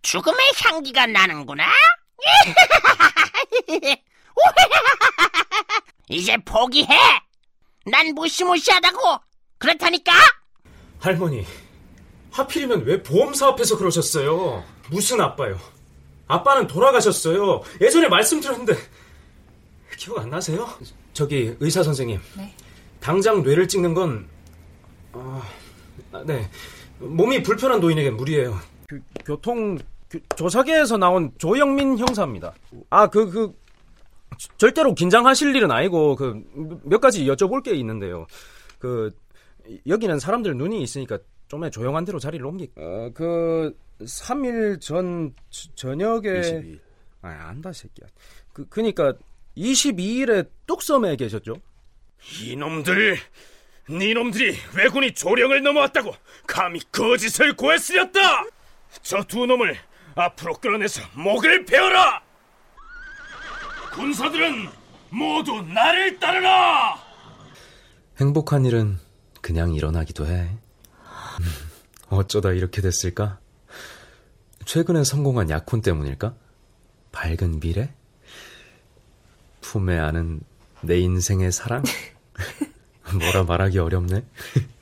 죽음의 향기가 나는구나. 이제 포기해. 난 무시무시하다고. 그렇다니까. 할머니, 하필이면 왜 보험사 앞에서 그러셨어요? 무슨 아빠요? 아빠는 돌아가셨어요. 예전에 말씀드렸는데 기억 안 나세요? 저기 의사 선생님. 네. 당장 뇌를 찍는 건 네, 몸이 불편한 노인에겐 무리예요. 조사계에서 나온 조영민 형사입니다. 절대로 긴장하실 일은 아니고 몇 가지 여쭤볼 게 있는데요. 여기는 사람들 눈이 있으니까 좀 조용한 데로 자리를 3일 전 저녁에 22일. 안다 새끼야. 그니까 22일에 뚝섬에 계셨죠? 니놈들이 왜군이 조령을 넘어왔다고 감히 거짓을 고해쓰렸다. 저 두 놈을 앞으로 끌어내서 목을 베어라. 군사들은 모두 나를 따르라. 행복한 일은 그냥 일어나기도 해. 어쩌다 이렇게 됐을까? 최근에 성공한 약혼 때문일까? 밝은 미래? 품에 안은 내 인생의 사랑? 뭐라 말하기 어렵네.